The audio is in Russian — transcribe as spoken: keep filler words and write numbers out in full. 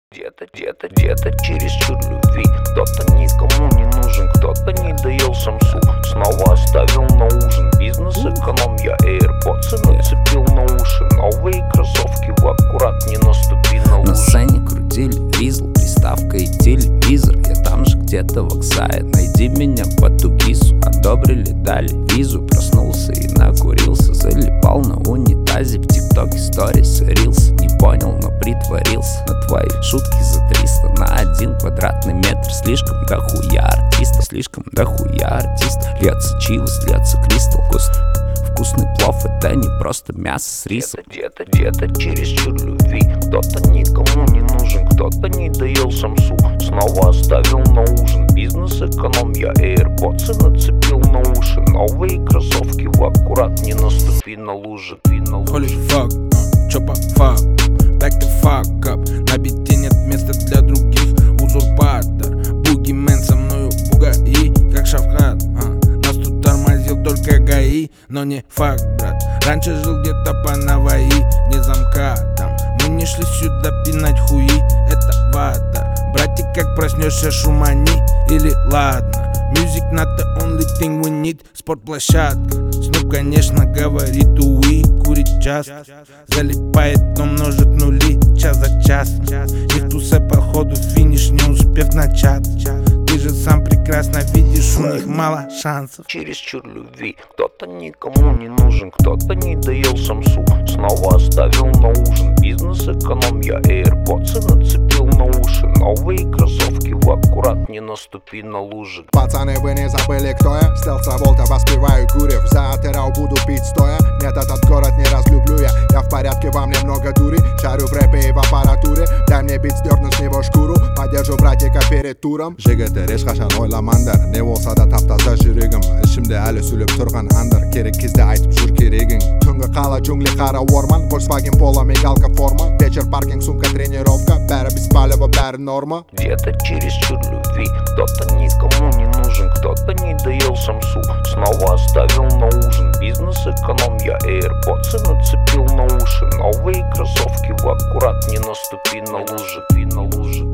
Где-то, где-то, где-то чересчур любви. Кто-то никому не нужен, кто-то не доел самсу. Снова оставил на ужин. Бизнес-эконом, я AirPods нацепил на уши. Новые кроссовки в аккурат, не наступи на лужи. На сцене крутили ризл, приставка и телевизор. Я там же где-то в Оксае. Найди меня по тугису. Одобрили, дали визу. Проснулся и накурился. Залипал на унитазе. В тиктоке сторис рилс. Не понял, но притворился. На твои шутки за триста на один квадратный метр. Слишком дохуя артиста, слишком дохуя артиста. Льется чивос, льется кристалл. Вкусный, вкусный плов, это не просто мясо с рисом. Где-то, где-то, где-то чересчур любви. Кто-то никому не нужен, кто-то не доел самсу. Снова оставил на ужин. Бизнес-эконом, я AirPods нацепил на уши. Новые кроссовки в аккурат, не наступи на лужи. Holy fuck, uh, чё по фак, back the fuck up. На бите нет места для других. Узурпатор, бугимен со мною пугаи, как Шавкат. uh. Нас тут тормозил только ГАИ, но не факт, брат. Раньше жил где-то по Наваи, не замкатом. Мы не шли сюда пинать хуи, это вата. Братик, как проснешься, шумани или ладно. Music not the only thing we need. Спортплощадка, Снуп, конечно, говорит уи. Курит час, залипает, но множит нули час за часом. Их тусе походу финиш, не успев начаться. Ты же сам прекрасно видишь, у них мало шансов. Чересчур любви. Кто-то никому не нужен, кто-то не доел самсу. Снова оставил на ужин. Бизнес-эконом, я AirPods нацепил на уши. Новые кроссовки в аккурат, не наступи на лужи. Пацаны, вы не забыли, кто я? Стелс Траволта, воспеваю Гурьев. За Атерау буду пить стоя. Нет, этот город не разлюблю я. Я в порядке, вам немного дури. Шарю в рэпе и в аппаратуре. Дай мне бит, сдерну с него шкуру. Поддержу братика перед туром. Жигіттер ешқашан ойламаңдар. Не болса да тап-таза жүрегім. Ішімде әлі сүліп тұрған аңдар. Керек кезде айтып жүр керегің. Түнгі қала, джунгли, қара орман. Volkswagen Polo, мигалка форма. Вечер, паркинг, сумка, тренировка. Бәрі беспалево, бәрі норма. Где-то чересчур любви. Кто-то никому не нужен, кто-то не доел самсу. Снова оставил на ужин. Бизнес-эконом, я AirPods нацепил на уши. Новые кроссовки в аккурат, не наступи на лужи, ты на лужи.